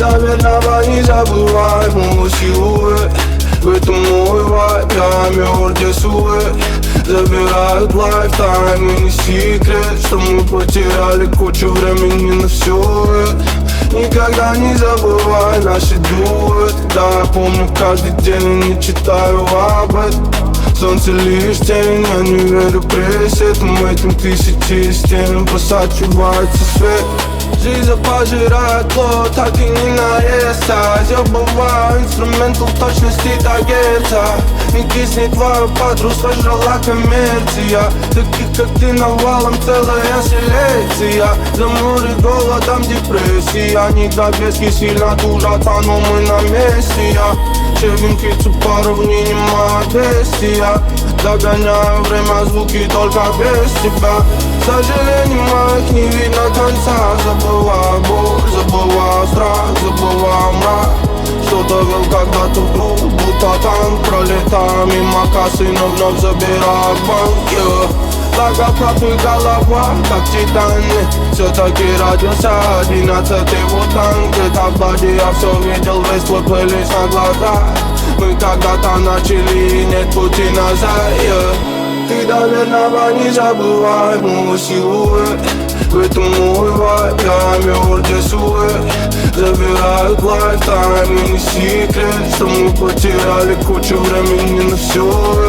заветного не забывай мой силуэт. В этом мой вайб, я мертв, где сует. Забирают лайфтайм и не секрет, что мы потеряли кучу времени на все это. Никогда не забывай наши дуэты. Да, я помню каждый день и не читаю об этом. Солнце лишь тень, я не верю пресетам. Этим тысячи стен просачивается свет. Жизнь пожирает плод, так и не наесться. Забываю инструментал точности до герца. Не киснет твою подругу, сожрала коммерция. Таких как ты навалом целая селекция. За море голодом депрессия. Не до бески сильно тужат, но мы на месте. Чевинки по равнине бестия. Догоняю время, звуки только без тебя. К сожалению, моих не видно конца. Забываю боль, забываю страх, забываю мрак. Что-то вел когда-то вдруг, будто там пролетаю мимо кассы, но вновь забираю банк, yeah. Благоплатный голова, как Титаник. Все-таки родился 11-й вулкан. Где-то в баде я все видел, весь твой плейлист на глазах. Мы когда-то начали и нет пути назад, yeah. Ты до верного не забывай мой силуэт. В этом мой вайб, я мертв, где сует. Забирают лайфтайм и не секрет, что мы потеряли кучу времени на все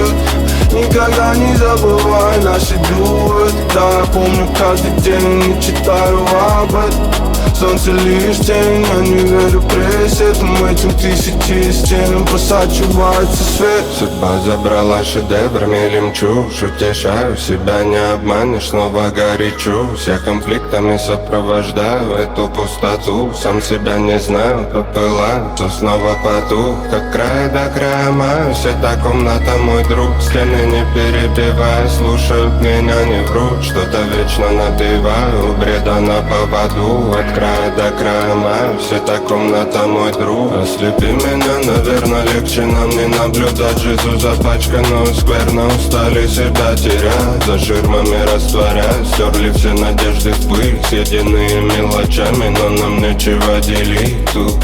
это. Никогда не забывай наши дуэты. Да, я помню каждый день и не читаю об этом. Солнце лишь тень, я не верю пресетам. Этим тысячи стен просачивается свет. Судьба забрала шедевр, мелем чушь. Утешаю себя, не обманешь, снова горячусь. Я конфликтами сопровождаю эту пустоту. Сам себя не знаю, то пылаю, то снова потух. Как край до края маюсь, эта комната мой друг. Стены не перебивая, слушают меня, не врут. Что-то вечно напеваю, бреда на поводу. От края до края маюсь, эта комната мой друг. Ослепи меня, наверное, легче нам не наблюдать. Жизнь запачканную скверно, устали себя терять. За ширмами растворясь, стерли все надежды в пыль. Съеденные мелочами, но нам нечего делить тут.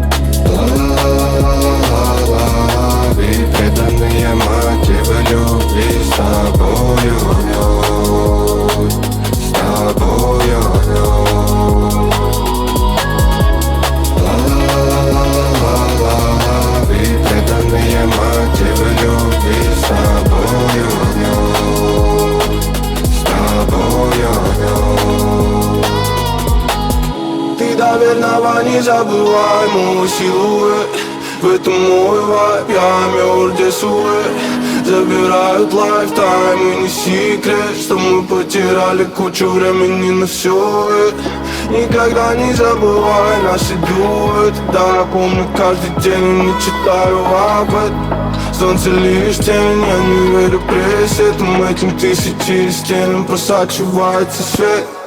Ла-ла-ла-ла-ла-ла-ла-ла-ла. Преданные мотивы любви с тобою, с тобою. Преданные мотивы любви с тобою, с тобою. Ты до верного не забывай мой силуэт. В этом мой вайб, я мертв, где сует. Забирают лайфтайм и не секрет, что мы потеряли кучу времени на все это. Никогда не забывай наши дуэты. Да, я помню каждый день и не читаю об этом. Солнце лишь тень, я не верю пресетам. Этим тысячи стен просачивается свет.